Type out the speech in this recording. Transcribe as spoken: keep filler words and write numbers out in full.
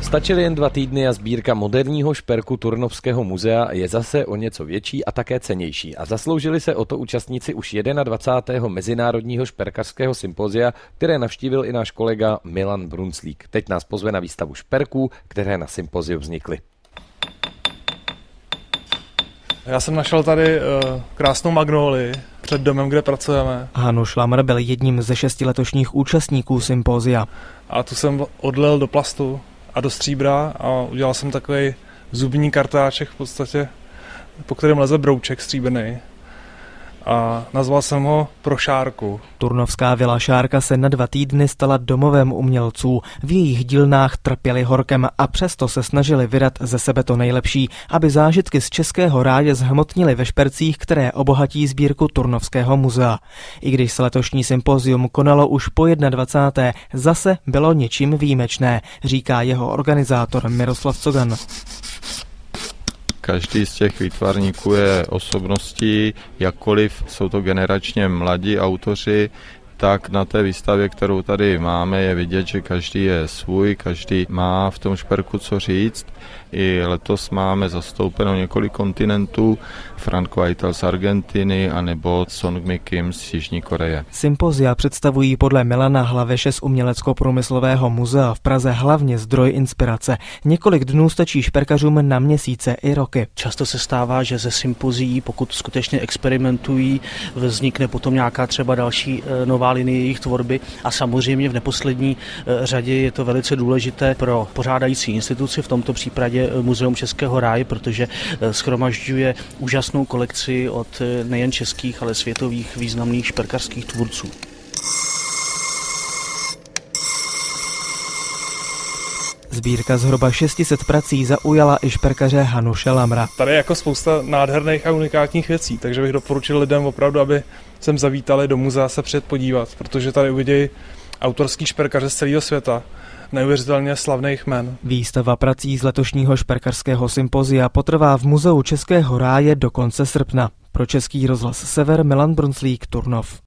Stačily jen dva týdny a sbírka moderního šperku Turnovského muzea je zase o něco větší a také cennější. A zasloužili se o to účastníci už dvacátého prvního Mezinárodního šperkařského sympozia, které navštívil i náš kolega Milan Brunclík. Teď nás pozve na výstavu šperků, které na sympoziu vznikly. Já jsem našel tady uh, krásnou magnólii před domem, kde pracujeme. Hanuš Lamr byl jedním ze šesti letošních účastníků sympózia. A tu jsem odlil do plastu a do stříbra a udělal jsem takový zubní kartáček v podstatě, po kterém leze brouček stříbrný. A nazval jsem ho Pro Šárku. Turnovská vila Šárka se na dva týdny stala domovem umělců. V jejich dílnách trpěli horkem a přesto se snažili vydat ze sebe to nejlepší, aby zážitky z českého ráje zhmotnili ve špercích, které obohatí sbírku Turnovského muzea. I když se letošní sympozium konalo už po dvacáté první zase bylo něčím výjimečné, říká jeho organizátor Miroslav Cogan. Každý z těch výtvarníků je osobností, jakkoliv jsou to generačně mladí autoři, tak na té výstavě, kterou tady máme, je vidět, že každý je svůj, každý má v tom šperku co říct. I letos máme zastoupeno několik kontinentů, Frank Whitel z Argentiny anebo Song Mi Kim z Jižní Koreje. Sympozia představují podle Milana Hlaveše z Umělecko-průmyslového muzea v Praze hlavně zdroj inspirace. Několik dnů stačí šperkařům na měsíce i roky. Často se stává, že ze sympozií, pokud skutečně experimentují, vznikne potom nějaká třeba další nová linie jejich tvorby a samozřejmě v neposlední řadě je to velice důležité pro pořádající instituci, v tomto případě Muzeum Českého ráje, protože shromažďuje úžasnou kolekci od nejen českých, ale světových významných šperkařských tvůrců. Sbírka zhruba šest set prací zaujala i šperkaře Hanuše Lamra. Tady je jako spousta nádherných a unikátních věcí, takže bych doporučil lidem opravdu, aby sem zavítali do muzea se přijet podívat, protože tady uvidějí autorský šperkaře z celého světa. Neuvěřitelně slavných jmen. Výstava prací z letošního šperkařského sympozia potrvá v Muzeu Českého ráje do konce srpna. Pro Český rozhlas Sever Milan Brunclík, Turnov.